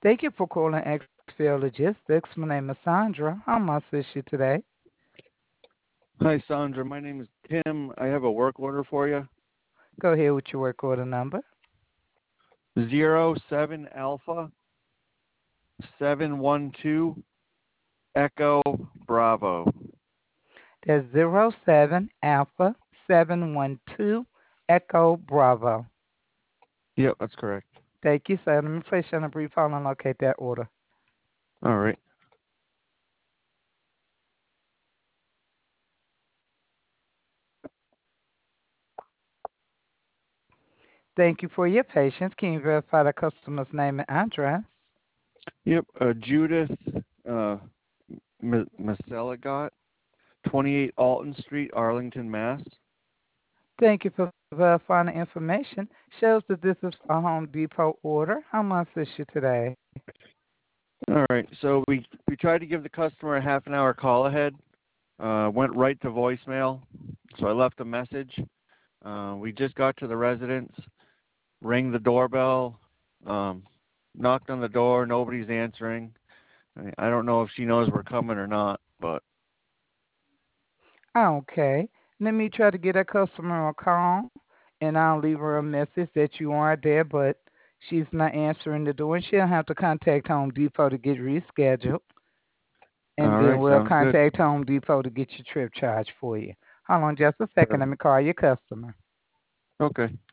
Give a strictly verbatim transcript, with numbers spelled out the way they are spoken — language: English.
Thank you for calling Xfield Logistics. My name is Sandra. How may I assist you today? Hi, Sandra. My name is Tim. I have a work order for you. Go ahead with your work order number. Zero seven Alpha seven one two Echo Bravo. That's zero seven Alpha seven one two Echo Bravo. Yep, that's correct. Thank you, sir. Let me place you on a brief hold and locate that order. All right. Thank you for your patience. Can you verify the customer's name and address? Yep. Uh, Judith uh, M- Maseligot, twenty-eight Alton Street, Arlington, Mass. Thank you for verifying the information. Shows that this is a Home Depot order. How may I assist you today? All right. So we we tried to give the customer a half an hour call ahead. Uh, went right to voicemail. So I left a message. Uh, we just got to the residence, rang the doorbell, um, knocked on the door. Nobody's answering. I I don't know if she knows we're coming or not, but Okay. Let me try to get a customer a call, and I'll leave her a message that you are there, but she's not answering the door, and she'll have to contact Home Depot to get rescheduled, and all then right, we'll sounds good. contact Home Depot to get your trip charged for you. Hold on just a Uh, second. Let me call your customer. Okay.